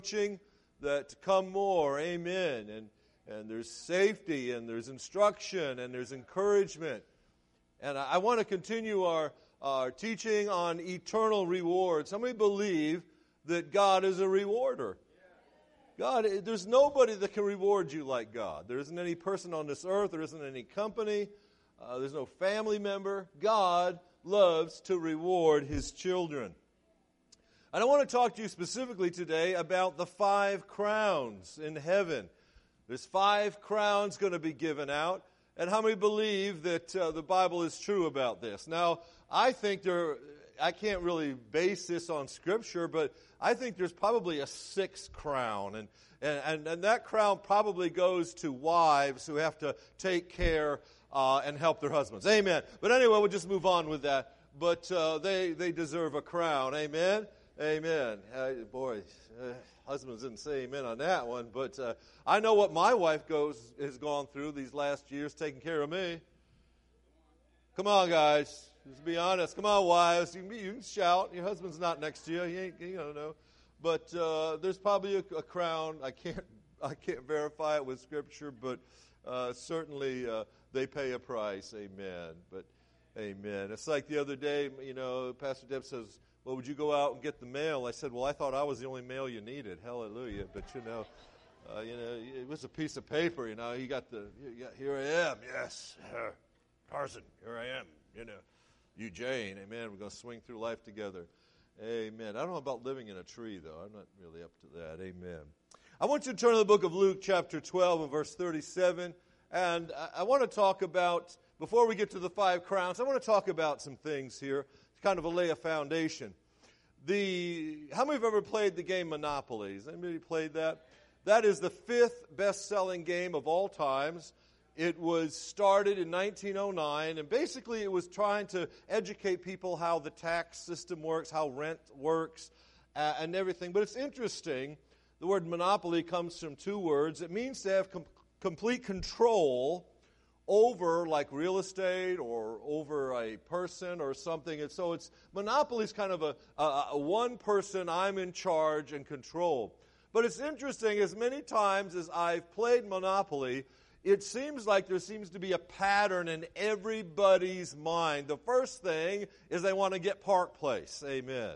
that come more, amen, and there's safety, and there's instruction, and there's encouragement. And I want to continue our teaching on eternal rewards. How many believe that God is a rewarder? God, there's nobody that can reward you like God. There isn't any person on this earth, there isn't any company, there's no family member. God loves to reward His children. And I want to talk to you specifically today about the 5 crowns in heaven. There's 5 crowns going to be given out. And how many believe that the Bible is true about this? Now, I think I can't really base this on Scripture, but I think there's probably a 6th crown. And that crown probably goes to wives who have to take care and help their husbands. Amen. But anyway, we'll just move on with that. But they deserve a crown. Amen. Amen. Husbands didn't say amen on that one, but I know what my wife has gone through these last years taking care of me. Come on, guys. Just be honest. Come on, wives. You can shout. Your husband's not next to you. You don't know. But there's probably a crown. I can't verify it with Scripture, but certainly they pay a price. Amen. But amen. It's like the other day, Pastor Deb says, well, would you go out and get the mail? I said, well, I thought I was the only mail you needed. Hallelujah. But, it was a piece of paper, You got here I am, yes. Tarzan, here I am, You, Jane, amen. We're going to swing through life together. Amen. I don't know about living in a tree, though. I'm not really up to that. Amen. I want you to turn to the book of Luke, chapter 12, and verse 37. And I want to talk about, before we get to the 5 crowns, I want to talk about some things here. Kind of lay a foundation. How many have ever played the game Monopoly? Has anybody played that? That is the 5th best-selling game of all times. It was started in 1909, and basically it was trying to educate people how the tax system works, how rent works, and everything. But it's interesting. The word monopoly comes from 2 words. It means to have complete control over like real estate or over a person or something. And so monopoly is kind of a one person, I'm in charge and control. But it's interesting, as many times as I've played Monopoly, it seems like there seems to be a pattern in everybody's mind. The first thing is they want to get Park Place. Amen.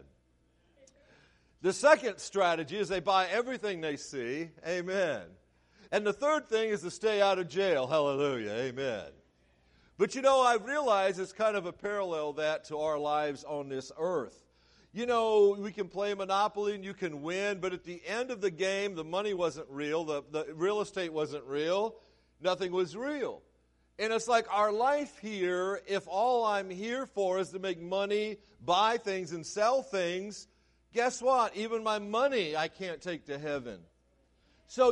The second strategy is they buy everything they see. Amen. And the third thing is to stay out of jail. Hallelujah. Amen. But I've realized it's kind of a parallel that to our lives on this earth. We can play Monopoly and you can win, but at the end of the game, the money wasn't real. The real estate wasn't real. Nothing was real. And it's like our life here, if all I'm here for is to make money, buy things, and sell things, guess what? Even my money I can't take to heaven. So,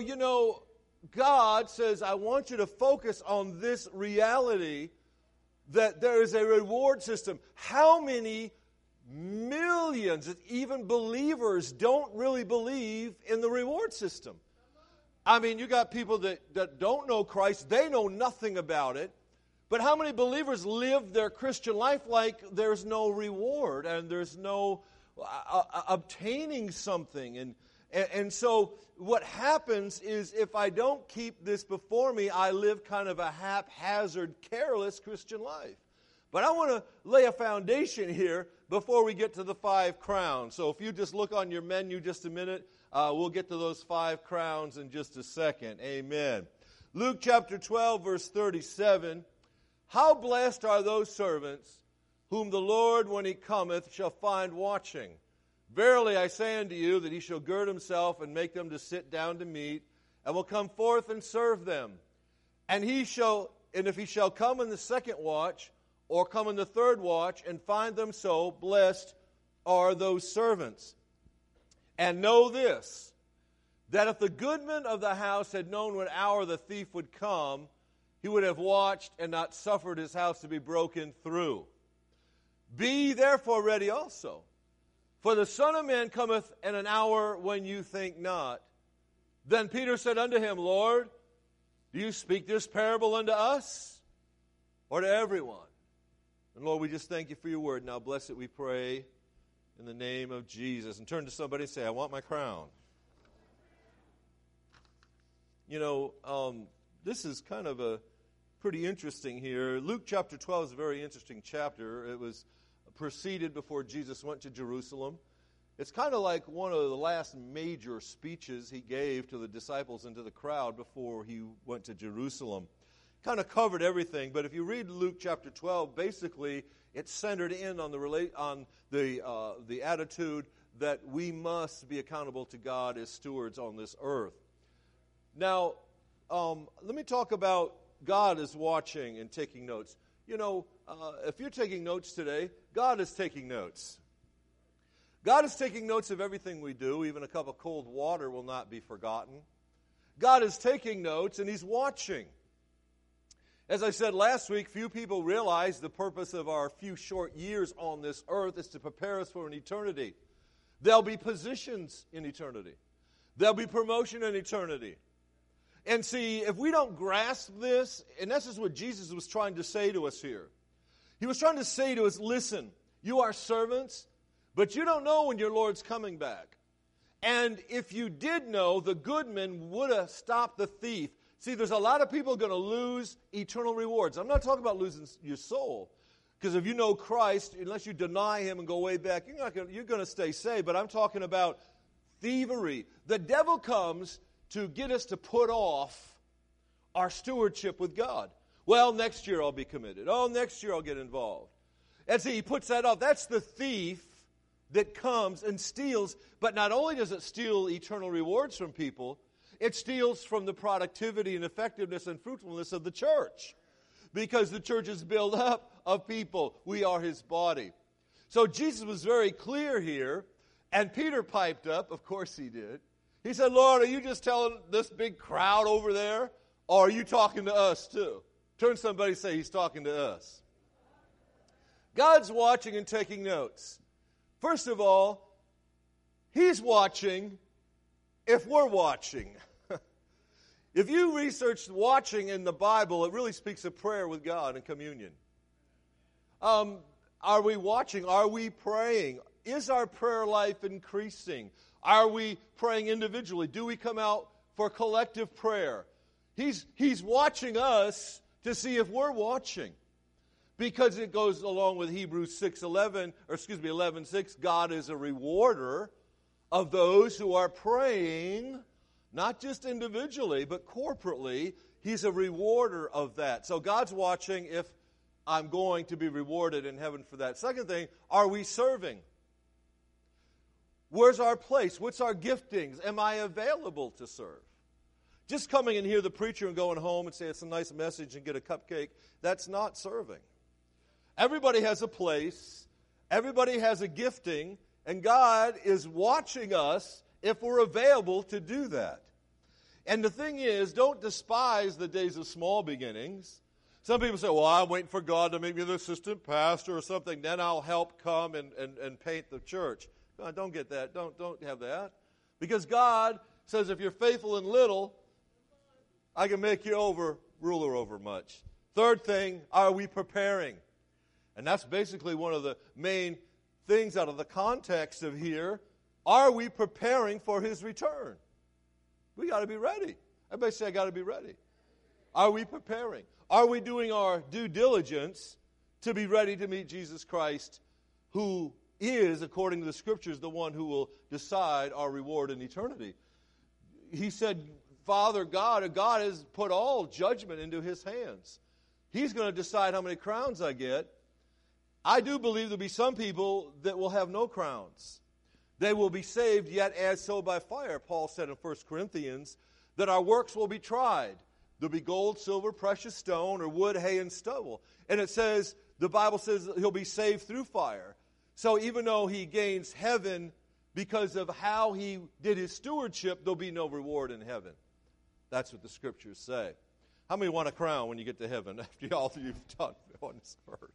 God says, I want you to focus on this reality that there is a reward system. How many millions, even believers, don't really believe in the reward system? I mean, you got people that don't know Christ. They know nothing about it. But how many believers live their Christian life like there's no reward and there's no obtaining something? And so what happens is if I don't keep this before me, I live kind of a haphazard, careless Christian life. But I want to lay a foundation here before we get to the 5 crowns. So if you just look on your menu just a minute, we'll get to those 5 crowns in just a second. Amen. Luke chapter 12, verse 37. How blessed are those servants whom the Lord, when He cometh, shall find watching. Verily I say unto you that He shall gird Himself and make them to sit down to meat, and will come forth and serve them. And if He shall come in the 2nd watch, or come in the 3rd watch, and find them so, blessed are those servants. And know this, that if the goodman of the house had known what hour the thief would come, he would have watched and not suffered his house to be broken through. Be ye therefore ready also. For the Son of Man cometh in an hour when you think not. Then Peter said unto Him, Lord, do you speak this parable unto us, or to everyone? And Lord, we just thank You for Your word. Now bless it, we pray, in the name of Jesus. And turn to somebody and say, I want my crown. This is kind of a pretty interesting here. Luke chapter 12 is a very interesting chapter. It was preceded before Jesus went to Jerusalem. It's kind of like one of the last major speeches he gave to the disciples and to the crowd before he went to Jerusalem. Kind of covered everything, but if you read Luke chapter 12, basically it's centered in on the attitude that we must be accountable to God as stewards on this earth. Now, let me talk about God is watching and taking notes. If you're taking notes today, God is taking notes. God is taking notes of everything we do. Even a cup of cold water will not be forgotten. God is taking notes, and He's watching. As I said last week, few people realize the purpose of our few short years on this earth is to prepare us for an eternity. There'll be positions in eternity. There'll be promotion in eternity. And see, if we don't grasp this, and this is what Jesus was trying to say to us here. He was trying to say to us, listen, you are servants, but you don't know when your Lord's coming back. And if you did know, the good man would have stopped the thief. See, there's a lot of people going to lose eternal rewards. I'm not talking about losing your soul. Because if you know Christ, unless you deny Him and go way back, you're going to stay saved. But I'm talking about thievery. The devil comes to get us to put off our stewardship with God. Well, next year I'll be committed. Oh, next year I'll get involved. And see, he puts that off. That's the thief that comes and steals. But not only does it steal eternal rewards from people, it steals from the productivity and effectiveness and fruitfulness of the church. Because the church is built up of people. We are His body. So Jesus was very clear here. And Peter piped up. Of course he did. He said, Lord, are you just telling this big crowd over there? Or are you talking to us too? Turn to somebody and say, He's talking to us. God's watching and taking notes. First of all, He's watching if we're watching. If you research watching in the Bible, it really speaks of prayer with God and communion. Are we watching? Are we praying? Is our prayer life increasing? Are we praying individually? Do we come out for collective prayer? He's watching us to see if we're watching. Because it goes along with Hebrews 11:6, God is a rewarder of those who are praying, not just individually, but corporately. He's a rewarder of that. So God's watching if I'm going to be rewarded in heaven for that. Second thing, are we serving? Where's our place? What's our giftings? Am I available to serve? Just coming and hear the preacher and going home and say it's a nice message and get a cupcake, that's not serving. Everybody has a place. Everybody has a gifting. And God is watching us if we're available to do that. And the thing is, don't despise the days of small beginnings. Some people say, well, I'm waiting for God to make me the assistant pastor or something. Then I'll help come and paint the church. No, don't get that. Don't have that. Because God says if you're faithful in little, I can make you ruler over much. Third thing, are we preparing? And that's basically one of the main things out of the context of here. Are we preparing for His return? We got to be ready. Everybody say, I got to be ready. Are we preparing? Are we doing our due diligence to be ready to meet Jesus Christ, who is, according to the Scriptures, the one who will decide our reward in eternity? He said, Father God has put all judgment into His hands. He's going to decide how many crowns I get. I do believe there'll be some people that will have no crowns. They will be saved, yet as so by fire. Paul said in 1 Corinthians that our works will be tried. There'll be gold, silver, precious stone, or wood, hay, and stubble. And it says, the Bible says he'll be saved through fire. So even though he gains heaven because of how he did his stewardship, there'll be no reward in heaven. That's what the Scriptures say. How many want a crown when you get to heaven after all that you've done on this earth?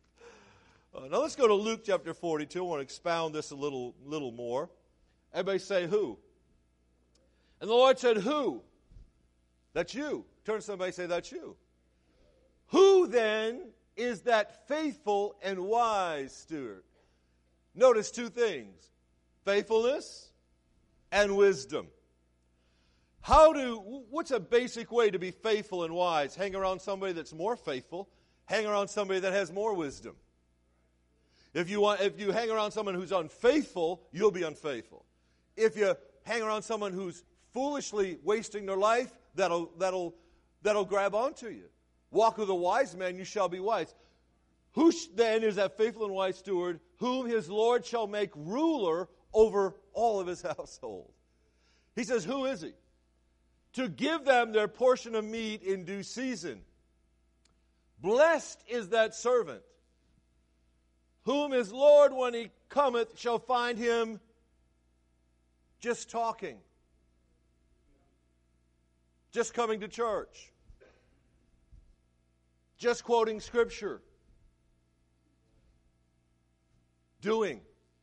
Now let's go to Luke chapter 42. I want to expound this a little more. Everybody say who. And the Lord said, who? That's you. Turn to somebody and say, that's you. Who then is that faithful and wise steward? Notice two things. Faithfulness and wisdom. What's a basic way to be faithful and wise? Hang around somebody that's more faithful. Hang around somebody that has more wisdom. If you hang around someone who's unfaithful, you'll be unfaithful. If you hang around someone who's foolishly wasting their life, that'll grab onto you. Walk with a wise man, you shall be wise. Who then is that faithful and wise steward, whom his Lord shall make ruler over all of his household? He says, who is he? To give them their portion of meat in due season. Blessed is that servant, whom his Lord, when he cometh, shall find him just talking, just coming to church, just quoting Scripture, doing.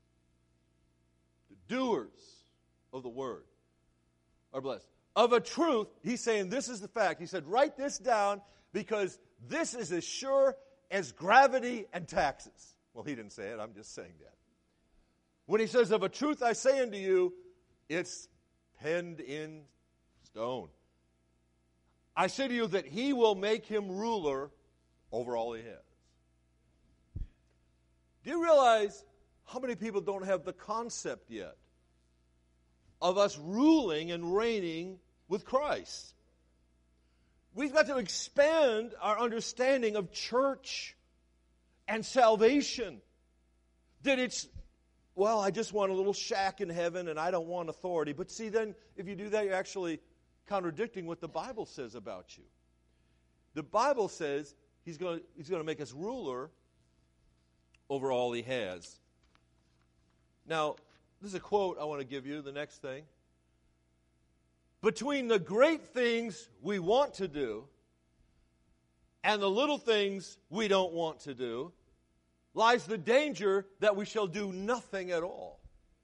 The doers of the word are blessed. Of a truth, he's saying this is the fact. He said, write this down because this is as sure as gravity and taxes. Well, he didn't say it. I'm just saying that. When he says, of a truth I say unto you, it's penned in stone. I say to you that he will make him ruler over all he has. Do you realize how many people don't have the concept yet of us ruling and reigning with Christ? We've got to expand our understanding of church and salvation. That it's, well, I just want a little shack in heaven and I don't want authority. But see, then, if you do that, you're actually contradicting what the Bible says about you. The Bible says He's going to make us ruler over all he has. Now, this is a quote I want to give you, the next thing. Between the great things we want to do and the little things we don't want to do lies the danger that we shall do nothing at all.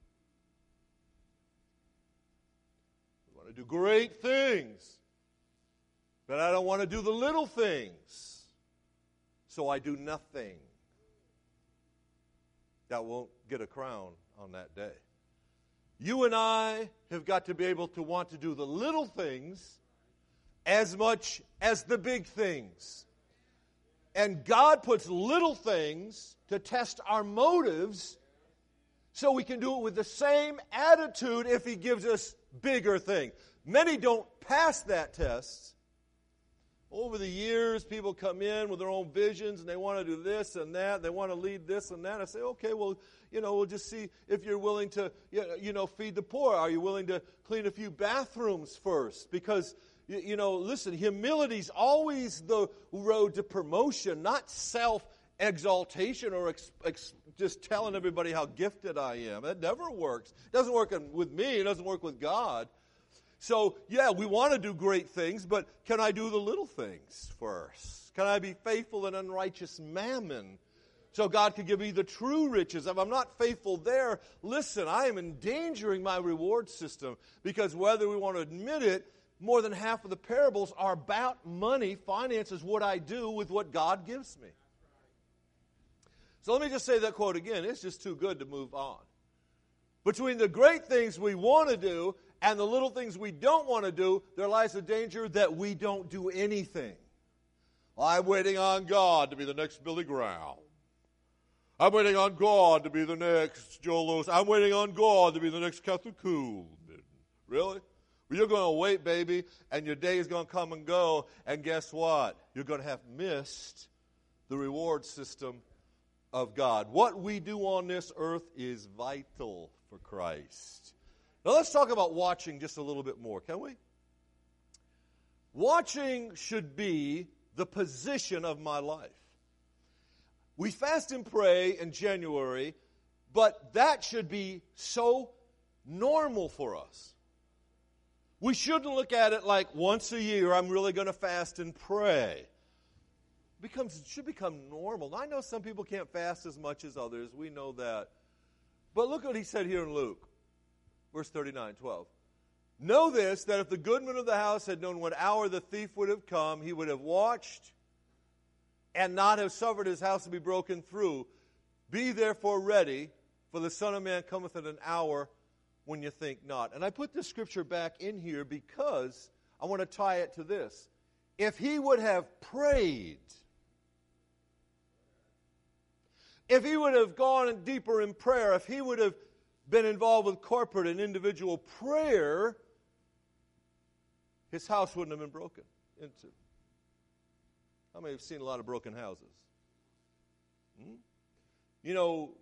We want to do great things, but I don't want to do the little things. So I do nothing. That won't get a crown on that day. You and I have got to be able to want to do the little things as much as the big things. And God puts little things to test our motives so we can do it with the same attitude if He gives us bigger things. Many don't pass that test. Over the years, people come in with their own visions, and they want to do this and that. They want to lead this and that. I say, okay, well, we'll just see if you're willing to, feed the poor. Are you willing to clean a few bathrooms first? Because, listen, humility's always the road to promotion, not self-exaltation or just telling everybody how gifted I am. That never works. It doesn't work with me. It doesn't work with God. So, yeah, we want to do great things, but can I do the little things first? Can I be faithful in unrighteous mammon so God can give me the true riches? If I'm not faithful there, listen, I am endangering my reward system because whether we want to admit it, more than half of the parables are about money. Finance is what I do with what God gives me. So let me just say that quote again. It's just too good to move on. Between the great things we want to do and the little things we don't want to do, there lies the danger that we don't do anything. I'm waiting on God to be the next Billy Graham. I'm waiting on God to be the next Joel Lewis. I'm waiting on God to be the next Catherine Kuhlman. Really? Well, you're going to wait, baby, and your day is going to come and go, and guess what? You're going to have missed the reward system of God. What we do on this earth is vital for Christ. Now let's talk about watching just a little bit more, can we? Watching should be the position of my life. We fast and pray in January, but that should be so normal for us. We shouldn't look at it like once a year I'm really going to fast and pray. It should become normal. Now, I know some people can't fast as much as others. We know that. But look what he said here in Luke. Verse 39:12. Know this, that if the goodman of the house had known what hour the thief would have come, he would have watched and not have suffered his house to be broken through. Be therefore ready, for the Son of Man cometh at an hour when you think not. And I put this scripture back in here because I want to tie it to this. If he would have prayed, if he would have gone deeper in prayer, if he would have been involved with corporate and individual prayer, his house wouldn't have been broken into. How many have seen a lot of broken houses? You know,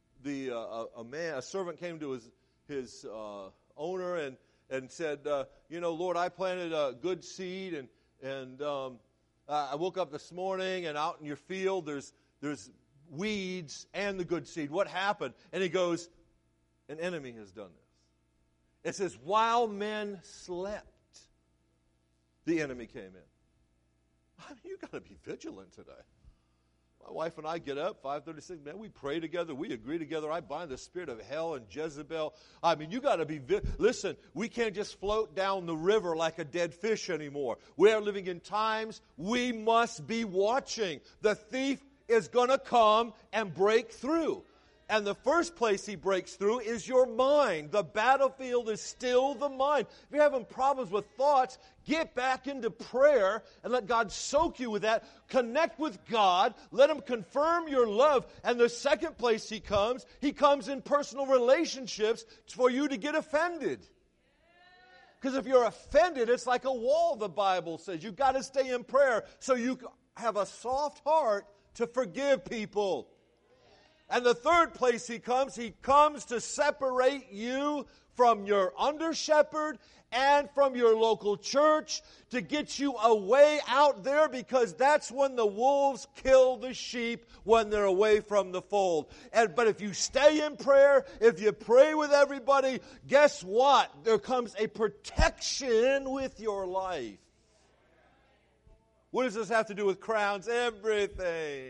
a servant came to his owner and said, Lord, I planted a good seed, and I woke up this morning, and out in your field there's weeds and the good seed. What happened? And he goes, an enemy has done this. It says, while men slept, the enemy came in. You've got to be vigilant today. My wife and I get up, 5:36, man, we pray together, we agree together. I bind the spirit of hell and Jezebel. I mean, you got to be, listen, we can't just float down the river like a dead fish anymore. We are living in times we must be watching. The thief is going to come and break through. And the first place he breaks through is your mind. The battlefield is still the mind. If you're having problems with thoughts, get back into prayer and let God soak you with that. Connect with God. Let Him confirm your love. And the second place He comes in personal relationships for you to get offended. Because if you're offended, it's like a wall, the Bible says. You've got to stay in prayer so you have a soft heart to forgive people. And the third place He comes to separate you from your under-shepherd and from your local church, to get you away out there, because that's when the wolves kill the sheep, when they're away from the fold. But if you stay in prayer, if you pray with everybody, guess what? There comes a protection with your life. What does this have to do with crowns? Everything.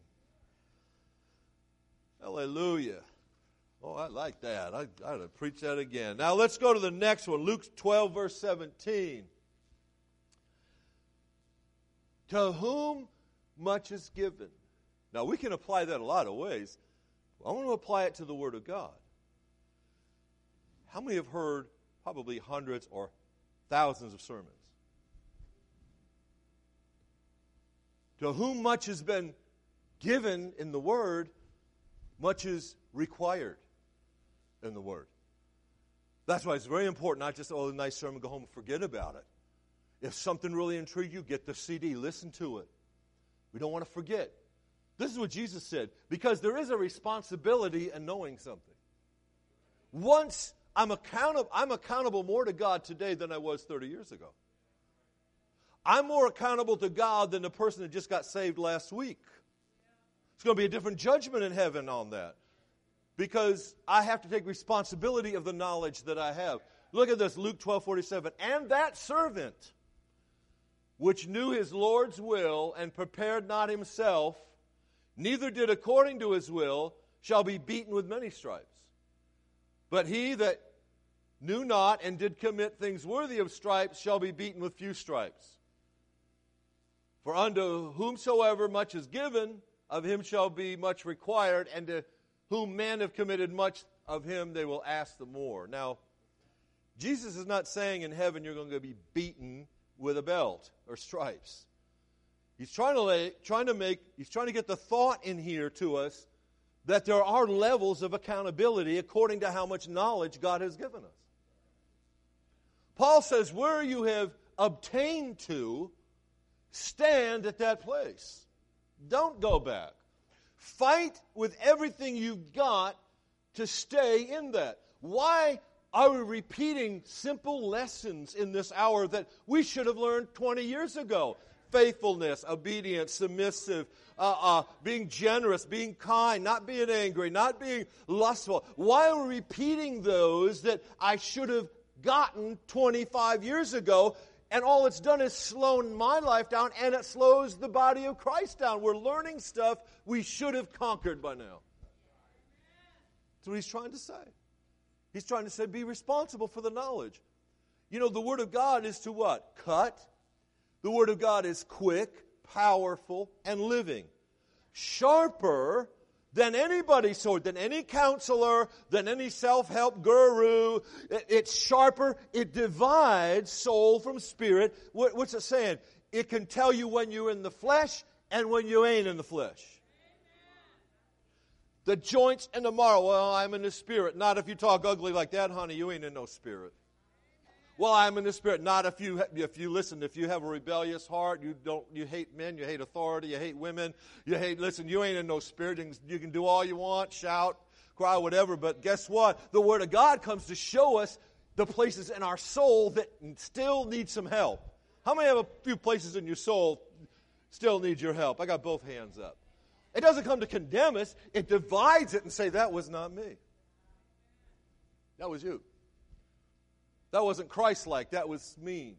Hallelujah. Oh, I like that. I ought to preach that again. Now let's go to the next one. Luke 12, verse 17. To whom much is given. Now we can apply that a lot of ways. I want to apply it to the Word of God. How many have heard probably hundreds or thousands of sermons? To whom much has been given in the Word, much is required in the Word. That's why it's very important, not just, a nice sermon, go home and forget about it. If something really intrigued you, get the CD, listen to it. We don't want to forget. This is what Jesus said, because there is a responsibility in knowing something. Once I'm accountable more to God today than I was 30 years ago. I'm more accountable to God than the person that just got saved last week. It's going to be a different judgment in heaven on that, because I have to take responsibility of the knowledge that I have. Look at this, Luke 12:47. And that servant, which knew his Lord's will and prepared not himself, neither did according to his will, shall be beaten with many stripes. But he that knew not and did commit things worthy of stripes shall be beaten with few stripes. For unto whomsoever much is given, of him shall be much required, and to whom men have committed much, of him they will ask the more. Now, Jesus is not saying in heaven you're going to be beaten with a belt or stripes. He's trying to get the thought in here to us that there are levels of accountability according to how much knowledge God has given us. Paul says, where you have obtained to, stand at that place. Don't go back. Fight with everything you've got to stay in that. Why are we repeating simple lessons in this hour that we should have learned 20 years ago? Faithfulness, obedience, submissive, being generous, being kind, not being angry, not being lustful. Why are we repeating those that I should have gotten 25 years ago? And all it's done is slowed my life down, and it slows the body of Christ down. We're learning stuff we should have conquered by now. That's what he's trying to say. He's trying to say, be responsible for the knowledge. You know, the Word of God is to what? Cut. The Word of God is quick, powerful, and living. Sharper than anybody's sword, than any counselor, than any self-help guru. It's sharper. It divides soul from spirit. What's it saying? It can tell you when you're in the flesh and when you ain't in the flesh. The joints and the marrow. Well, I'm in the spirit. Not if you talk ugly like that, honey. You ain't in no spirit. Well, I'm in the spirit. Not if you have a rebellious heart, you hate men, you hate authority, you hate women, you ain't in no spirit. You can do all you want, shout, cry, whatever. But guess what? The Word of God comes to show us the places in our soul that still need some help. How many have a few places in your soul still need your help? I got both hands up. It doesn't come to condemn us. It divides it and say, that was not me. That was you. That wasn't Christ-like. That was mean.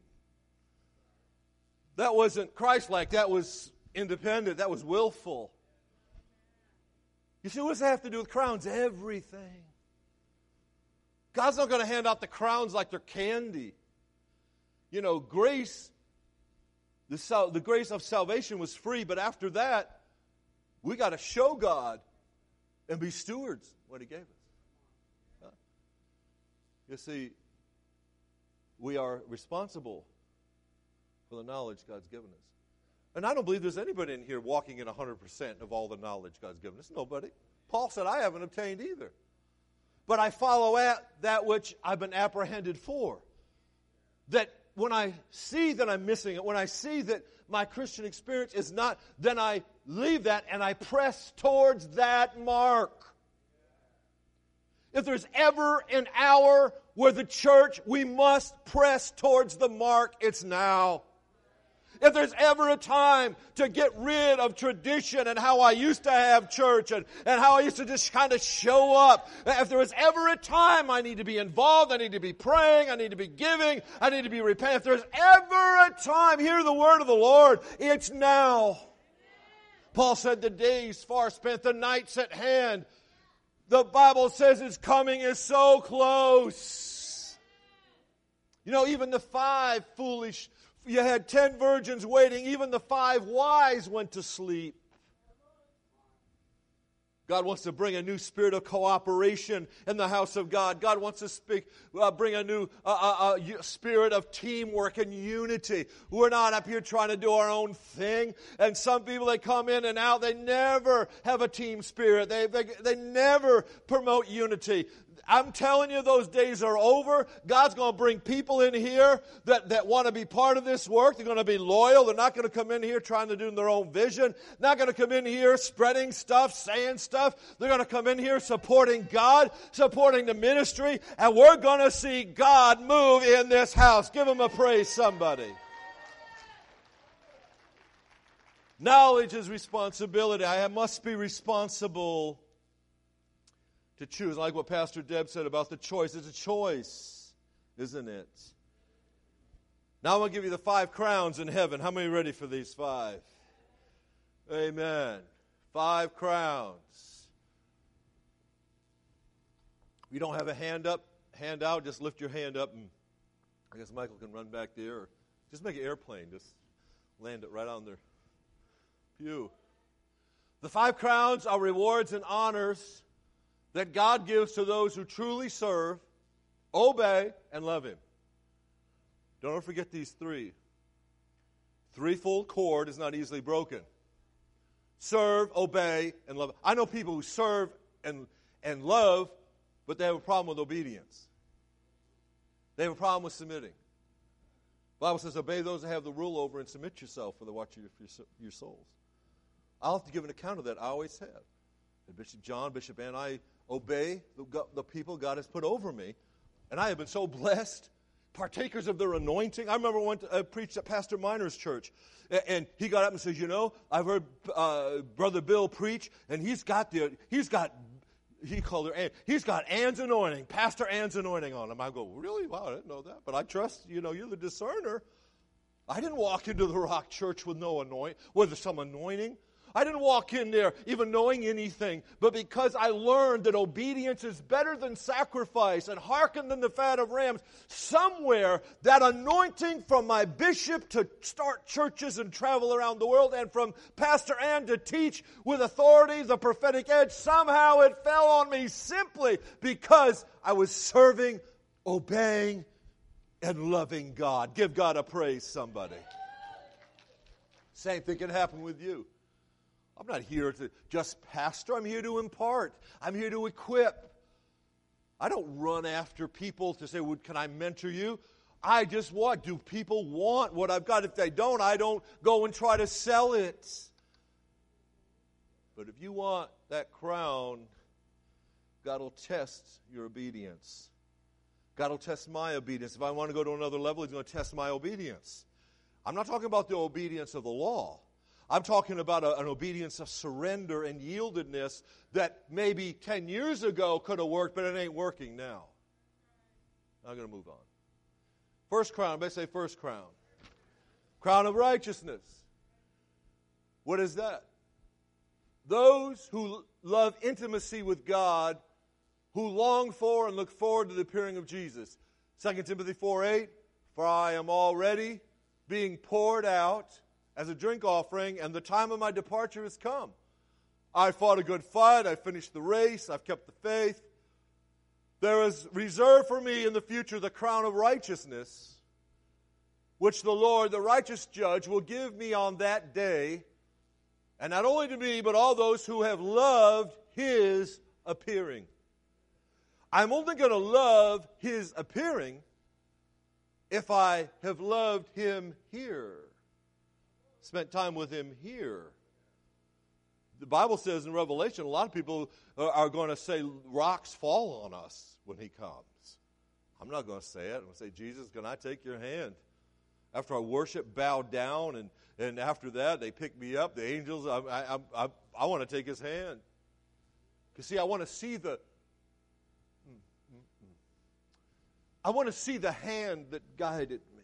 That wasn't Christ-like. That was independent. That was willful. You see, what does that have to do with crowns? Everything. God's not going to hand out the crowns like they're candy. You know, grace, the grace of salvation was free, but after that, we got to show God and be stewards of what He gave us. You see, we are responsible for the knowledge God's given us. And I don't believe there's anybody in here walking in 100% of all the knowledge God's given us. Nobody. Paul said, I haven't obtained either. But I follow at that which I've been apprehended for. That when I see that I'm missing it, when I see that my Christian experience is not, then I leave that and I press towards that mark. If there's ever an hour where the church, we must press towards the mark, it's now. If there's ever a time to get rid of tradition and how I used to have church and how I used to just kind of show up, if there was ever a time I need to be involved, I need to be praying, I need to be giving, I need to be repenting. If there's ever a time, hear the word of the Lord, it's now. Paul said the days far spent, the night's at hand. The Bible says His coming is so close. You know, even the 5 foolish, you had 10 virgins waiting, even the 5 wise went to sleep. God wants to bring a new spirit of cooperation in the house of God. God wants to bring a new spirit of teamwork and unity. We're not up here trying to do our own thing. And some people, they come in and out, they never have a team spirit. They never promote unity. I'm telling you, those days are over. God's going to bring people in here that want to be part of this work. They're going to be loyal. They're not going to come in here trying to do their own vision. Not going to come in here spreading stuff, saying stuff. They're going to come in here supporting God, supporting the ministry, and we're going to see God move in this house. Give Him a praise, somebody. Knowledge is responsibility. I must be responsible to choose. I like what Pastor Deb said about the choice. It's a choice, isn't it? Now I'm going to give you the 5 crowns in heaven. How many are ready for these 5? Amen. 5 crowns. If you don't have a hand out, just lift your hand up, and I guess Michael can run back there, or just make an airplane. Just land it right on their pew. The 5 crowns are rewards and honors that God gives to those who truly serve, obey, and love Him. Don't forget these 3. Threefold cord is not easily broken. Serve, obey, and love. I know people who serve and love, but they have a problem with obedience. They have a problem with submitting. The Bible says, obey those that have the rule over and submit yourself for the watch of your souls. I'll have to give an account of that. I always have. And Bishop John, Bishop Ann, I obey the people God has put over me. And I have been so blessed, partakers of their anointing. I remember I preached at Pastor Miner's church, and he got up and says, you know, I've heard Brother Bill preach, and he's got Ann's anointing, Pastor Ann's anointing on him. I go, really? Wow, I didn't know that. But I trust, you're the discerner. I didn't walk into the Rock Church with some anointing. I didn't walk in there even knowing anything, but because I learned that obedience is better than sacrifice and hearken than the fat of rams, somewhere that anointing from my bishop to start churches and travel around the world, and from Pastor Ann to teach with authority the prophetic edge, somehow it fell on me simply because I was serving, obeying, and loving God. Give God a praise, somebody. Same thing can happen with you. I'm not here to just pastor. I'm here to impart. I'm here to equip. I don't run after people to say, well, can I mentor you? I just want, do people want what I've got? If they don't, I don't go and try to sell it. But if you want that crown, God will test your obedience. God will test my obedience. If I want to go to another level, He's going to test my obedience. I'm not talking about the obedience of the law. I'm talking about an obedience of surrender and yieldedness that maybe 10 years ago could have worked, but it ain't working now. I'm going to move on. First crown. Everybody say first crown. Crown of righteousness. What is that? Those who love intimacy with God, who long for and look forward to the appearing of Jesus. 2 Timothy 4:8, for I am already being poured out as a drink offering, and the time of my departure has come. I fought a good fight. I finished the race. I've kept the faith. There is reserved for me in the future the crown of righteousness, which the Lord, the righteous judge, will give me on that day, and not only to me, but all those who have loved His appearing. I'm only going to love His appearing if I have loved Him here. Spent time with Him here. The Bible says in Revelation, a lot of people are going to say rocks fall on us when He comes. I'm not going to say it. I'm going to say, Jesus, can I take your hand? After I worship, bow down, and after that, they pick me up. The angels, I want to take His hand. Because see, I want to see the hand that guided me.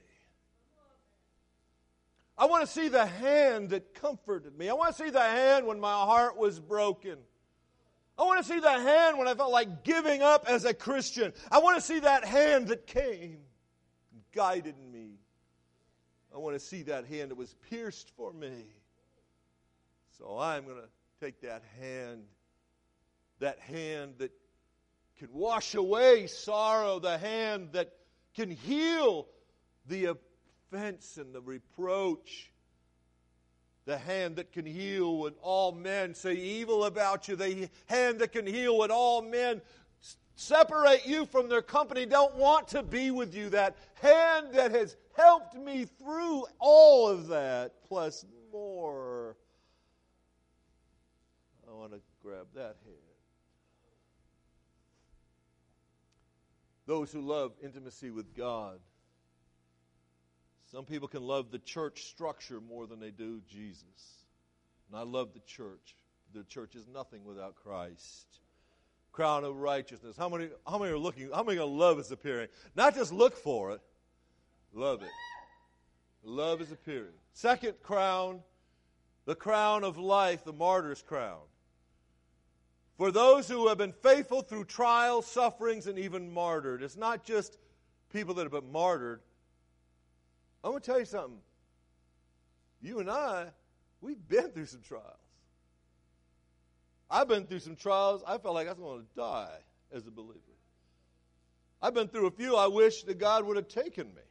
I want to see the hand that comforted me. I want to see the hand when my heart was broken. I want to see the hand when I felt like giving up as a Christian. I want to see that hand that came and guided me. I want to see that hand that was pierced for me. So I'm going to take that hand that can wash away sorrow, the hand that can heal the offense and the reproach, the hand that can heal when all men say evil about you, the hand that can heal when all men separate you from their company, don't want to be with you, that hand that has helped me through all of that, plus more. I want to grab that hand. Those who love intimacy with God. Some people can love the church structure more than they do Jesus. And I love the church. The church is nothing without Christ. Crown of righteousness. How many are looking? How many are going to love His appearing? Not just look for it. Love it. Love His appearing. Second crown, the crown of life, the martyr's crown. For those who have been faithful through trials, sufferings, and even martyred. It's not just people that have been martyred. I'm going to tell you something. You and I, we've been through some trials. I've been through some trials. I felt like I was going to die as a believer. I've been through a few I wish that God would have taken me.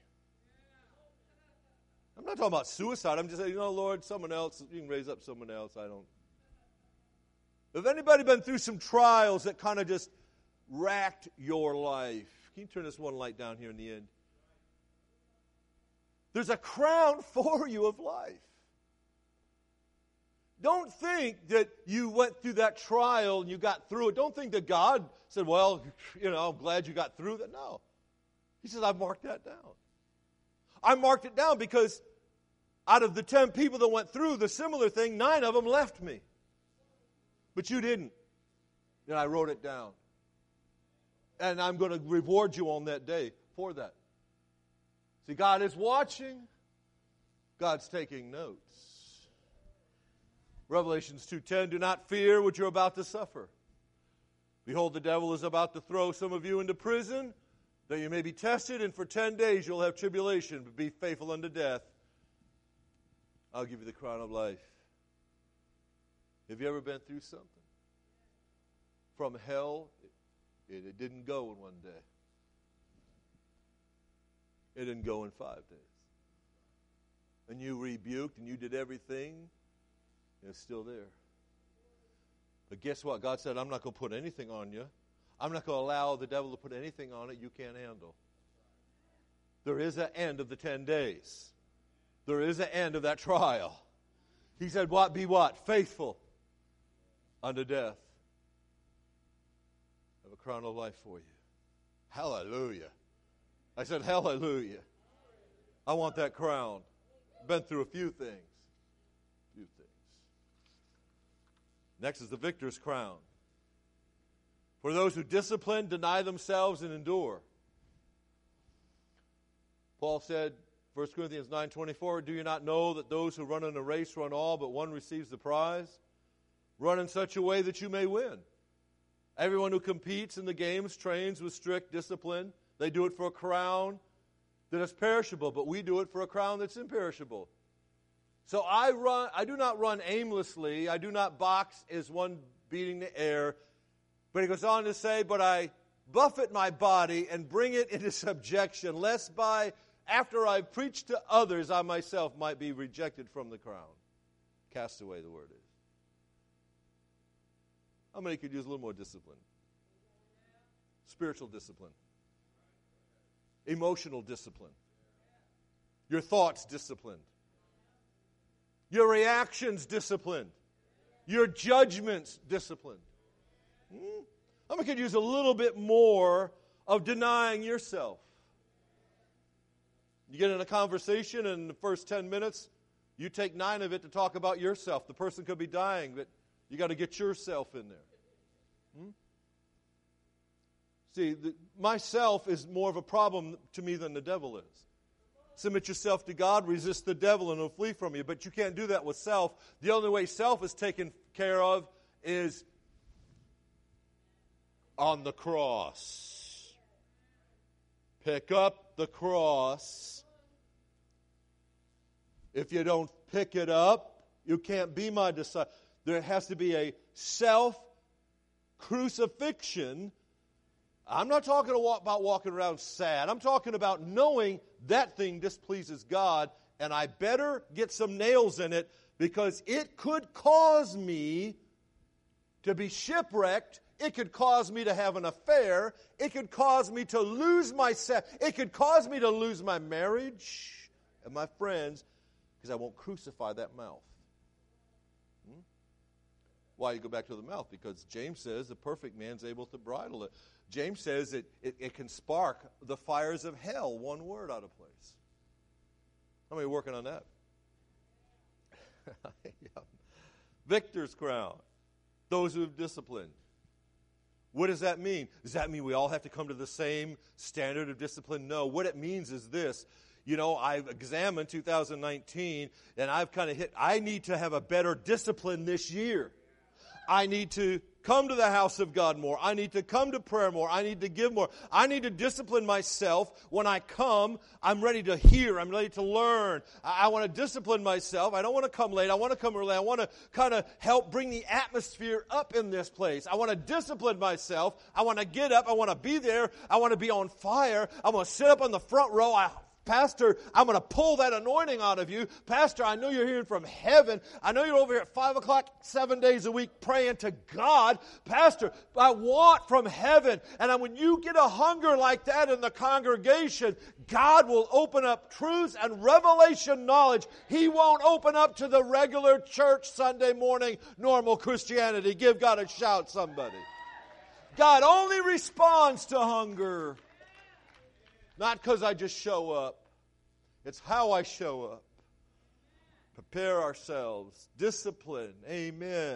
I'm not talking about suicide. I'm just saying, Lord, someone else, you can raise up someone else. I don't. Have anybody been through some trials that kind of just racked your life? Can you turn this one light down here in the end? There's a crown for you of life. Don't think that you went through that trial and you got through it. Don't think that God said, well, I'm glad you got through that. No. He says, I've marked that down. I marked it down because out of the 10 people that went through the similar thing, 9 of them left me. But you didn't. And I wrote it down. And I'm going to reward you on that day for that. See, God is watching. God's taking notes. Revelations 2:10, do not fear what you're about to suffer. Behold, the devil is about to throw some of you into prison, that you may be tested, and for 10 days you'll have tribulation, but be faithful unto death. I'll give you the crown of life. Have you ever been through something? From hell, it didn't go in one day. It didn't go in 5 days. And you rebuked and you did everything, and it's still there. But guess what? God said, I'm not going to put anything on you. I'm not going to allow the devil to put anything on it you can't handle. There is an end of the 10 days. There is an end of that trial. He said, what? Be what? Faithful unto death. I have a crown of life for you. Hallelujah. I said, hallelujah. I want that crown. Been through a few things. Next is the victor's crown. For those who discipline, deny themselves, and endure. Paul said, 1 Corinthians 9:24, do you not know that those who run in a race run all, but one receives the prize? Run in such a way that you may win. Everyone who competes in the games trains with strict discipline. They do it for a crown that is perishable, but we do it for a crown that's imperishable. So I do not run aimlessly. I do not box as one beating the air. But he goes on to say, but I buffet my body and bring it into subjection, lest after I preach to others, I myself might be rejected from the crown. Cast away, the word is. How many could use a little more discipline? Spiritual discipline. Emotional discipline. Your thoughts disciplined. Your reactions disciplined. Your judgments disciplined. How many could use a little bit more of denying yourself? You get in a conversation, and in the first 10 minutes, you take 9 of it to talk about yourself. The person could be dying, but you got to get yourself in there. See, myself is more of a problem to me than the devil is. Submit yourself to God, resist the devil, and he'll flee from you. But you can't do that with self. The only way self is taken care of is on the cross. Pick up the cross. If you don't pick it up, you can't be my disciple. There has to be a self-crucifixion. I'm not talking about walking around sad. I'm talking about knowing that thing displeases God, and I better get some nails in it because it could cause me to be shipwrecked. It could cause me to have an affair. It could cause me to lose myself. It could cause me to lose my marriage and my friends because I won't crucify that mouth. Why you go back to the mouth? Because James says the perfect man's able to bridle it. James says it can spark the fires of hell, one word out of place. How many are working on that? Yeah. Victor's crown. Those who have disciplined. What does that mean? Does that mean we all have to come to the same standard of discipline? No. What it means is this. You know, I've examined 2019, and I've kind of I need to have a better discipline this year. I need to come to the house of God more. I need to come to prayer more. I need to give more. I need to discipline myself. When I come, I'm ready to hear. I'm ready to learn. I want to discipline myself. I don't want to come late. I want to come early. I want to kind of help bring the atmosphere up in this place. I want to discipline myself. I want to get up. I want to be there. I want to be on fire. I want to sit up on the front row. Pastor, I'm going to pull that anointing out of you. Pastor, I know you're hearing from heaven. I know you're over here at 5 o'clock, 7 days a week praying to God. Pastor, I want from heaven. And when you get a hunger like that in the congregation, God will open up truths and revelation knowledge. He won't open up to the regular church Sunday morning normal Christianity. Give God a shout, somebody. God only responds to hunger. Not because I just show up. It's how I show up. Prepare ourselves. Discipline. Amen.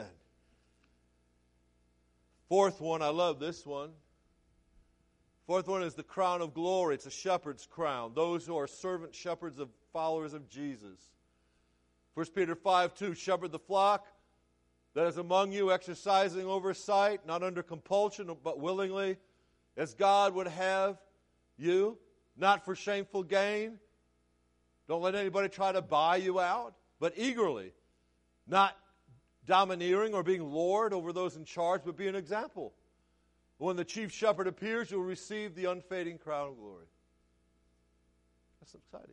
Fourth one, I love this one. Fourth one is the crown of glory. It's a shepherd's crown. Those who are servant shepherds of followers of Jesus. 1 Peter 5:2, shepherd the flock that is among you, exercising oversight, not under compulsion, but willingly, as God would have you, not for shameful gain. Don't let anybody try to buy you out, but eagerly, not domineering or being lord over those in charge, but be an example. When the chief shepherd appears, you'll receive the unfading crown of glory. That's exciting.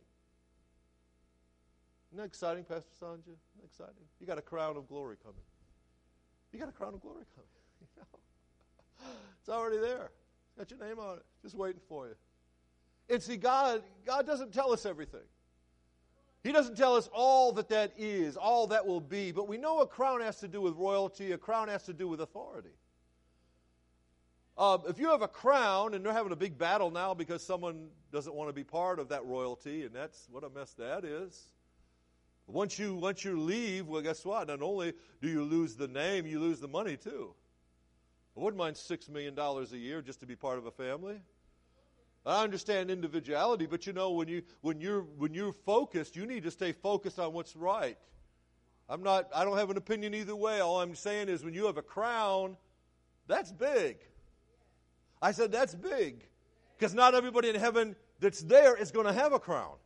Isn't that exciting, Pastor Sanja? Isn't that exciting? You got a crown of glory coming. You got a crown of glory coming. You know? It's already there. Got your name on it. Just waiting for you. And see, God doesn't tell us everything. He doesn't tell us all that is, all that will be. But we know a crown has to do with royalty. A crown has to do with authority. If you have a crown, and they're having a big battle now because someone doesn't want to be part of that royalty, and that's what a mess that is. Once you leave, well, guess what? Not only do you lose the name, you lose the money too. I wouldn't mind $6 million a year just to be part of a family. I understand individuality, but you know, when you're focused, you need to stay focused on what's right. I don't have an opinion either way. All I'm saying is when you have a crown, that's big. I said that's big. Because not everybody in heaven that's there is going to have a crown.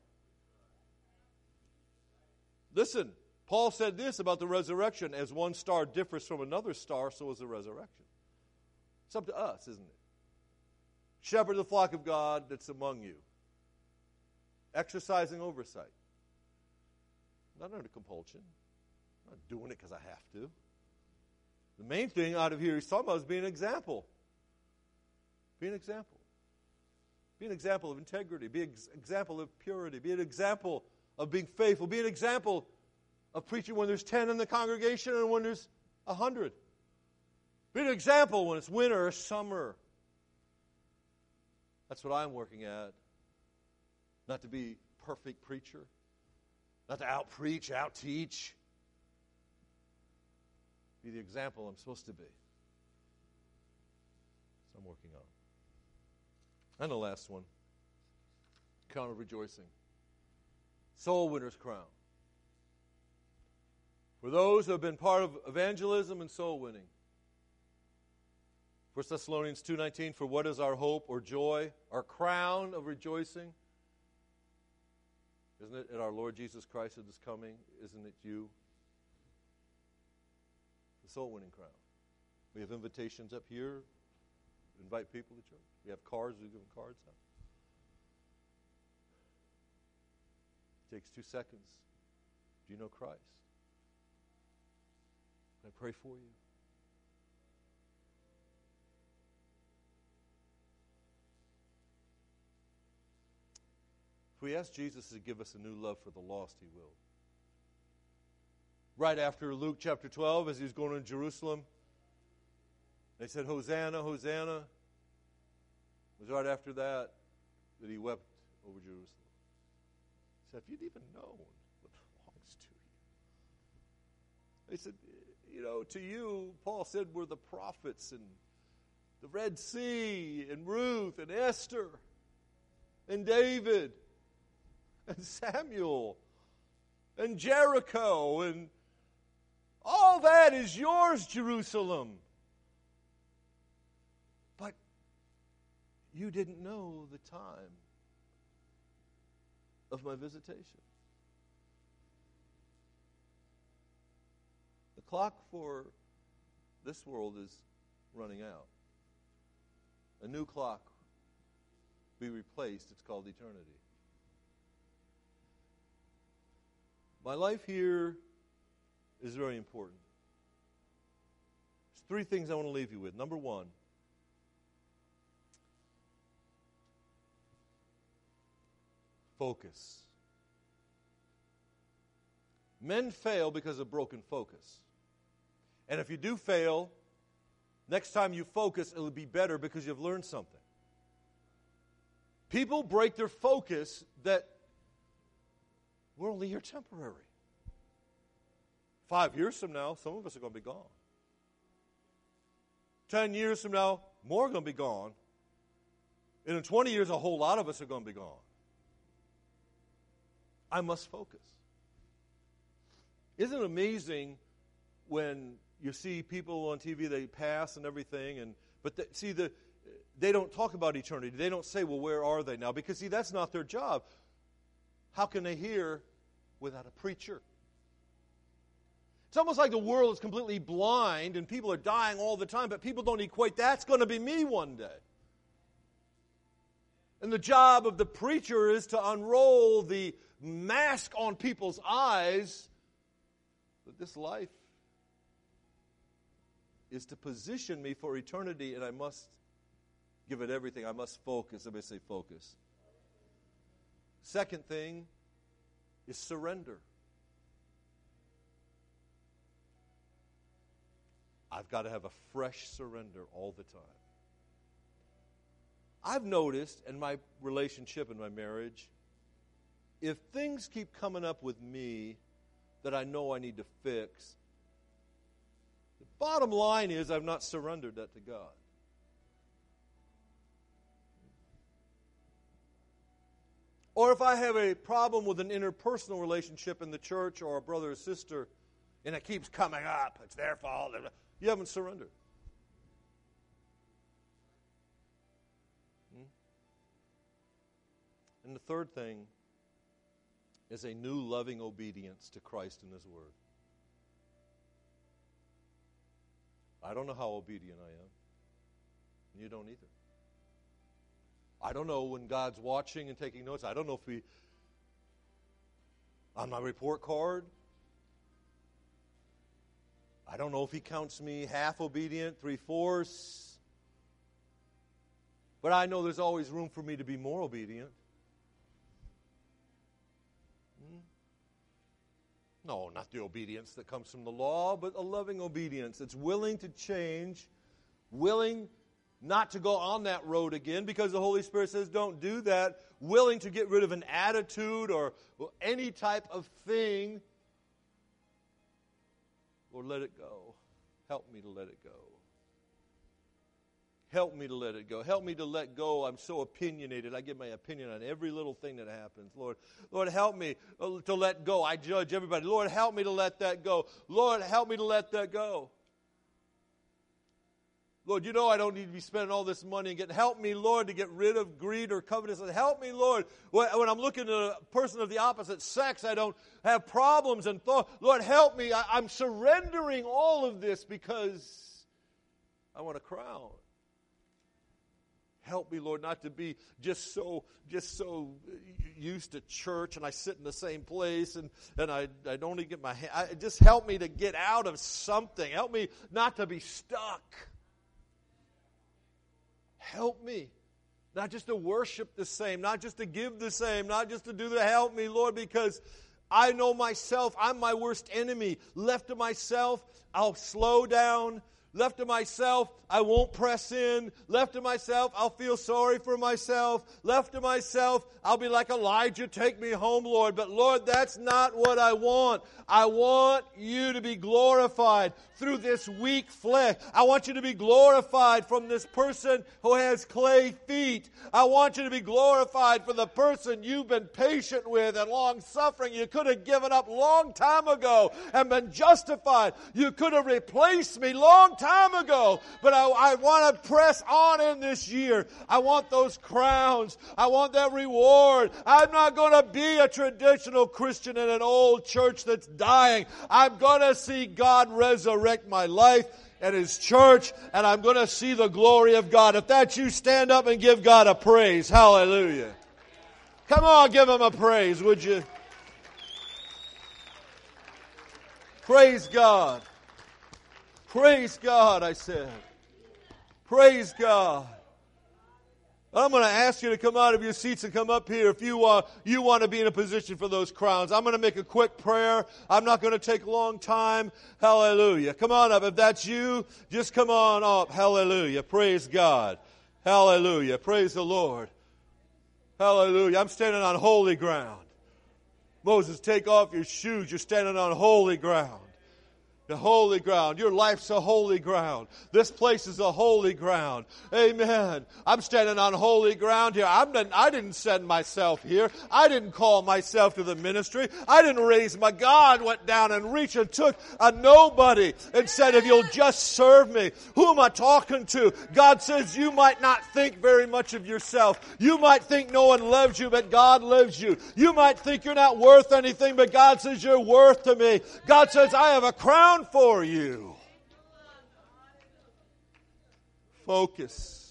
Listen, Paul said this about the resurrection. As one star differs from another star, so is the resurrection. It's up to us, isn't it? Shepherd the flock of God that's among you. Exercising oversight. Not under compulsion. I'm not doing it because I have to. The main thing out of here he's talking about is being an example. Be an example. Be an example of integrity. Be an example of purity. Be an example of being faithful. Be an example of preaching when there's 10 in the congregation and when there's 100. Be an example when it's winter or summer. That's what I'm working at. Not to be a perfect preacher. Not to out-preach, out-teach. Be the example I'm supposed to be. That's what I'm working on. And the last one. Crown of rejoicing. Soul winner's crown. For those who have been part of evangelism and soul winning. 1 Thessalonians 2:19, for what is our hope or joy, our crown of rejoicing? Isn't it at our Lord Jesus Christ that is coming? Isn't it you? The soul winning crown. We have invitations up here. Invite people to church. We have cards. We give them cards out. It takes 2 seconds. Do you know Christ? Can I pray for you? If we ask Jesus to give us a new love for the lost, He will. Right after Luke chapter 12, as He was going to Jerusalem, they said, Hosanna, Hosanna. It was right after that He wept over Jerusalem. He said, if you'd even known what belongs to you. They said, to you, Paul said, were the prophets and the Red Sea and Ruth and Esther and David and Samuel and Jericho and all that is yours, Jerusalem. But you didn't know the time of my visitation. The clock for this world is running out. A new clock will be replaced. It's called eternity. My life here is very important. There's 3 things I want to leave you with. Number 1, focus. Men fail because of broken focus. And if you do fail, next time you focus, it'll be better because you've learned something. People break their focus that we're only here temporary. 5 years from now, some of us are going to be gone. 10 years from now, more are going to be gone. And in 20 years, a whole lot of us are going to be gone. I must focus. Isn't it amazing when you see people on TV, they pass and everything, but they don't talk about eternity. They don't say, well, where are they now? Because, see, that's not their job. How can they hear without a preacher? It's almost like the world is completely blind and people are dying all the time, but people don't equate, that's going to be me one day. And the job of the preacher is to unroll the mask on people's eyes that this life is to position me for eternity, and I must give it everything. I must focus. Everybody say focus. Second thing is surrender. I've got to have a fresh surrender all the time. I've noticed in my relationship, in my marriage, if things keep coming up with me that I know I need to fix, the bottom line is I've not surrendered that to God. Or if I have a problem with an interpersonal relationship in the church or a brother or sister, and it keeps coming up, it's their fault, you haven't surrendered. And the third thing is a new loving obedience to Christ and His Word. I don't know how obedient I am. You don't either. I don't know when God's watching and taking notes. I don't know if on my report card, I don't know if He counts me half obedient, 3/4. But I know there's always room for me to be more obedient. No, not the obedience that comes from the law, but a loving obedience that's willing to change, willing not to go on that road again because the Holy Spirit says don't do that, willing to get rid of an attitude or any type of thing. Lord, let it go. Help me to let it go. Help me to let it go. Help me to let go. I'm so opinionated. I give my opinion on every little thing that happens. Lord, help me to let go. I judge everybody. Lord, help me to let that go. Lord, help me to let that go. Lord, you know I don't need to be spending all this money and help me, Lord, to get rid of greed or covetousness. Help me, Lord, when I'm looking at a person of the opposite sex, I don't have problems and thought. Lord, help me. I'm surrendering all of this because I want a crown. Help me, Lord, not to be just so used to church and I sit in the same place and I don't even get my hand. Just help me to get out of something. Help me not to be stuck. Help me. Not just to worship the same, not just to give the same, not just to do the help me, Lord, because I know myself. I'm my worst enemy. Left to myself, I'll slow down. Left to myself, I won't press in. Left to myself, I'll feel sorry for myself. Left to myself, I'll be like Elijah, take me home, Lord. But Lord, that's not what I want. I want you to be glorified through this weak flesh. I want you to be glorified from this person who has clay feet. I want you to be glorified for the person you've been patient with and long-suffering. You could have given up long time ago and been justified. You could have replaced me long time ago, but I want to press on in this year. I want those crowns. I want that reward. I'm not going to be a traditional Christian in an old church that's dying. I'm going to see God resurrect my life and His church, and I'm going to see the glory of God. If that's you, stand up and give God a praise. Hallelujah. Come on, give Him a praise, would you? Praise God. Praise God, I said. Praise God. I'm going to ask you to come out of your seats and come up here if you want to be in a position for those crowns. I'm going to make a quick prayer. I'm not going to take a long time. Hallelujah. Come on up. If that's you, just come on up. Hallelujah. Praise God. Hallelujah. Praise the Lord. Hallelujah. I'm standing on holy ground. Moses, take off your shoes. You're standing on holy ground. The holy ground. Your life's a holy ground. This place is a holy ground. Amen. I'm standing on holy ground here. I didn't send myself here. I didn't call myself to the ministry. I didn't raise my God went down and reached and took a nobody and said, if you'll just serve me. Who am I talking to? God says you might not think very much of yourself. You might think no one loves you, but God loves you. You might think you're not worth anything, but God says you're worth to me. God says, I have a crown for you. Focus.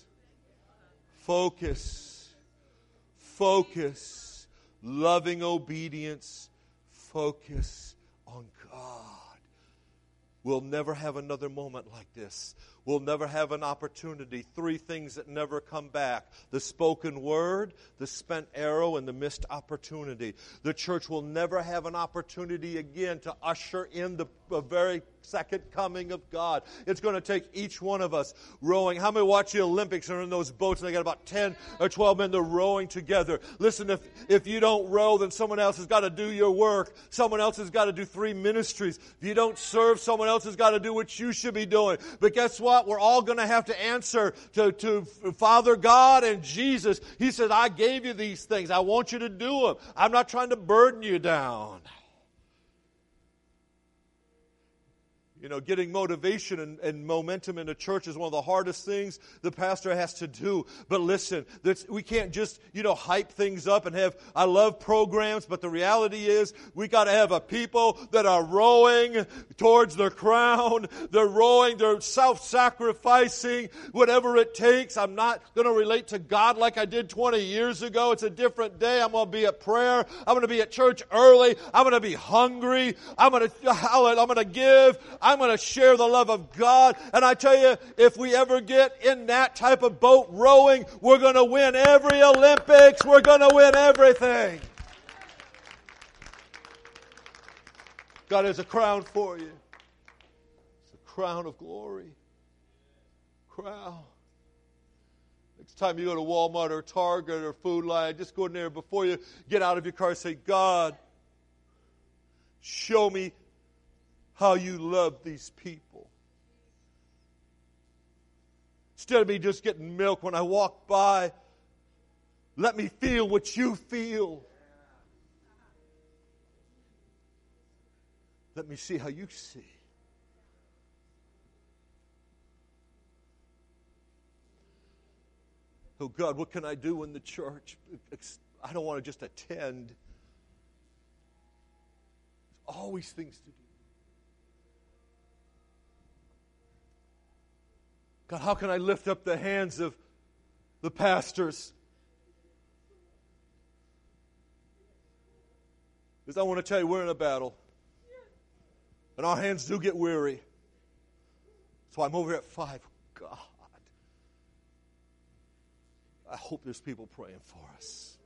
Focus. Focus. Loving obedience. Focus on God. We'll never have another moment like this. We'll never have an opportunity. 3 things that never come back. The spoken word, the spent arrow, and the missed opportunity. The church will never have an opportunity again to usher in the very second coming of God. It's going to take each one of us rowing. How many watch the Olympics and are in those boats and they got about 10 or 12 men, they're rowing together. Listen, if you don't row, then someone else has got to do your work. Someone else has got to do 3 ministries. If you don't serve, someone else has got to do what you should be doing. But guess what? We're all going to have to answer to Father God and Jesus. He said, I gave you these things. I want you to do them. I'm not trying to burden you down. You know, getting motivation and momentum in a church is one of the hardest things the pastor has to do. But listen, we can't just, hype things up and I love programs, but the reality is we got to have a people that are rowing towards the crown. They're rowing, they're self-sacrificing, whatever it takes. I'm not going to relate to God like I did 20 years ago. It's a different day. I'm going to be at prayer. I'm going to be at church early. I'm going to be hungry. I'm going to give. I'm going to share the love of God. And I tell you, if we ever get in that type of boat rowing, we're going to win every Olympics. We're going to win everything. God has a crown for you. It's a crown of glory. Crown. Next time you go to Walmart or Target or Food Lion, just go in there before you get out of your car and say, God, show me how you love these people. Instead of me just getting milk when I walk by, let me feel what you feel. Let me see how you see. Oh God, what can I do in the church? I don't want to just attend. There's always things to do. God, how can I lift up the hands of the pastors? Because I want to tell you, we're in a battle. And our hands do get weary. So I'm over at 5. God, I hope there's people praying for us.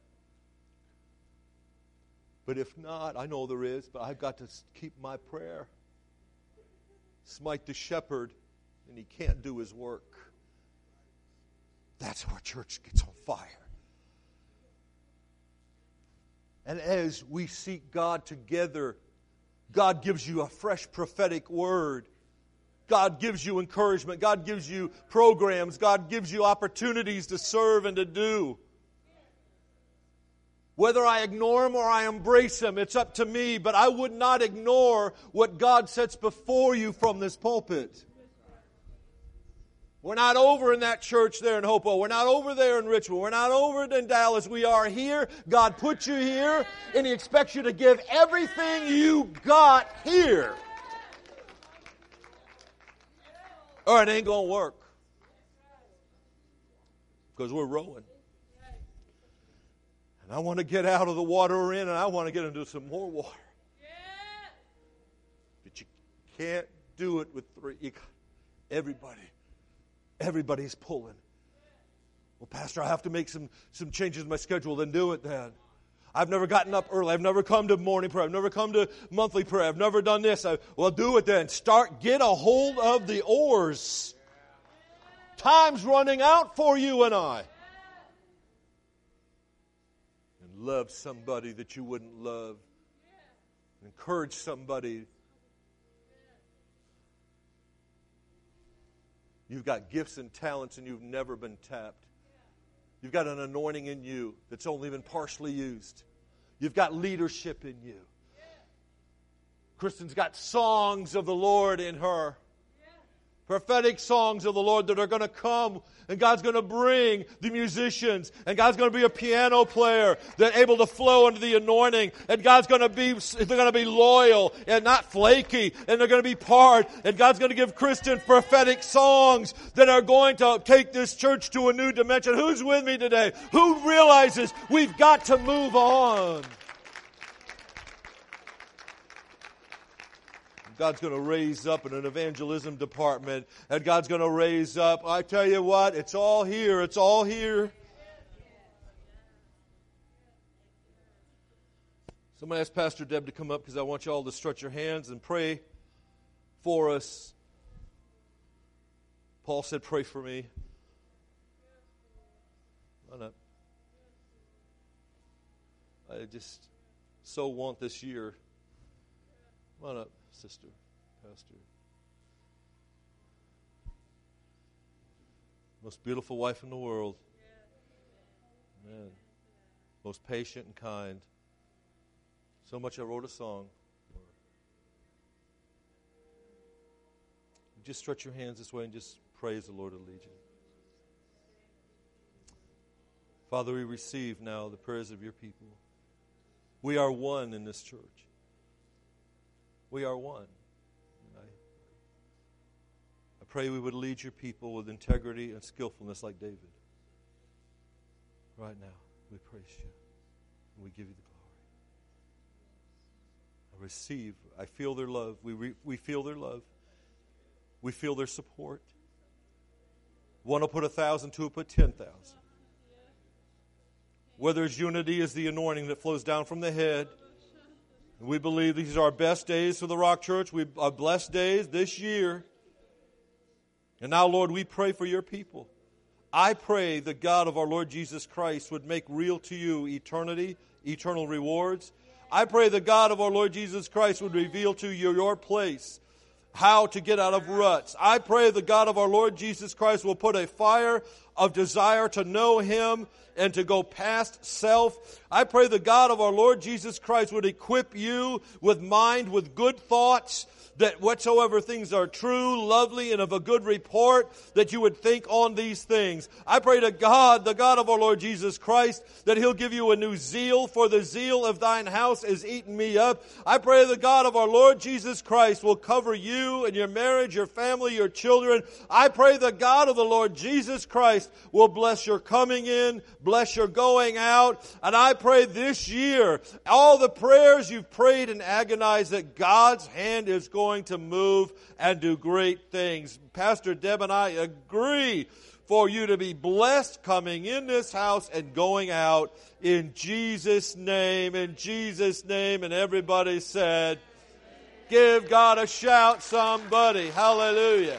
But if not, I know there is, but I've got to keep my prayer. Smite the shepherd, and he can't do his work. That's how our church gets on fire. And as we seek God together, God gives you a fresh prophetic word. God gives you encouragement. God gives you programs. God gives you opportunities to serve and to do. Whether I ignore them or I embrace them, it's up to me. But I would not ignore what God sets before you from this pulpit. We're not over in that church there in Hopewell. We're not over there in Richmond. We're not over in Dallas. We are here. God put you here, and He expects you to give everything you got here. Or it ain't going to work. Because we're rowing. And I want to get out of the water we're in, and I want to get into some more water. But you can't do it with 3. You got everybody. Everybody's pulling. Well, Pastor, I have to make some changes in my schedule. Then do it then. I've never gotten up early. I've never come to morning prayer. I've never come to monthly prayer. I've never done this. Well, do it then. Get a hold of the oars. Time's running out for you and I. And love somebody that you wouldn't love. Encourage somebody You've got gifts and talents and you've never been tapped. You've got an anointing in you that's only been partially used. You've got leadership in you. Kristen's got songs of the Lord in her. Prophetic songs of the Lord that are going to come, and God's going to bring the musicians, and God's going to be a piano player that's able to flow into the anointing, and they're going to be loyal and not flaky, and they're going to be part, and God's going to give Kristen prophetic songs that are going to take this church to a new dimension. Who's with me today? Who realizes we've got to move on? God's going to raise up in an evangelism department, and God's going to raise up. I tell you what, it's all here. It's all here. So I'm going to ask Pastor Deb to come up because I want you all to stretch your hands and pray for us. Paul said, pray for me. I just so want this year. Come on up, sister, pastor. Most beautiful wife in the world. Man. Most patient and kind. So much I wrote a song. Just stretch your hands this way and just praise the Lord of Legion. Father, we receive now the prayers of your people. We are one in this church. We are one. I pray we would lead your people with integrity and skillfulness like David. Right now, we praise you. And we give you the glory. I receive. I feel their love. We feel their love. We feel their support. One will put 1,000, two will put 10,000. Where there's unity is the anointing that flows down from the head. We believe these are our best days for the Rock Church. We are blessed days this year. And now, Lord, we pray for your people. I pray the God of our Lord Jesus Christ would make real to you eternity, eternal rewards. I pray the God of our Lord Jesus Christ would reveal to you your place, how to get out of ruts. I pray the God of our Lord Jesus Christ will put a fire of desire to know him and to go past self. I pray the God of our Lord Jesus Christ would equip you with mind, with good thoughts, that whatsoever things are true, lovely, and of a good report, that you would think on these things. I pray to God, the God of our Lord Jesus Christ, that he'll give you a new zeal, for the zeal of thine house is eaten me up. I pray the God of our Lord Jesus Christ will cover you and your marriage, your family, your children. I pray the God of the Lord Jesus Christ will bless your coming in, bless your going out. And I pray this year, all the prayers you've prayed and agonized, that God's hand is going to move and do great things. Pastor Deb and I agree for you to be blessed coming in this house and going out in Jesus' name, in Jesus' name. And everybody said, give God a shout, somebody. Hallelujah.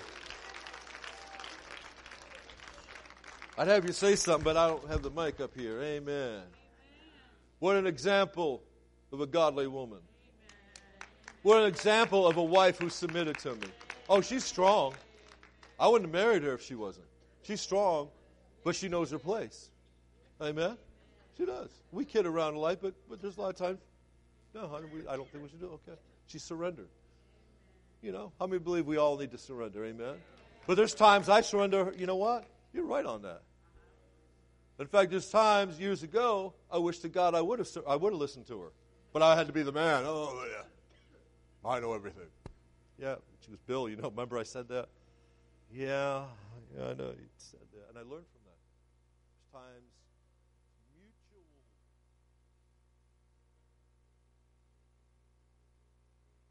I'd have you say something, but I don't have the mic up here. Amen. What an example of a godly woman. What an example of a wife who submitted to me. Oh, she's strong. I wouldn't have married her if she wasn't. She's strong, but she knows her place. Amen? She does. We kid around in life, but there's a lot of times, no, honey, I don't think we should do it. Okay. She surrendered. You know, how many believe we all need to surrender? Amen? But there's times I surrender, you know what? You're right on that. In fact, there's times years ago, I wish to God I would have listened to her. But I had to be the man. Oh, yeah. I know everything. Yeah, she was Bill, you know, remember I said that? Yeah, I know you said that. And I learned from that. There's times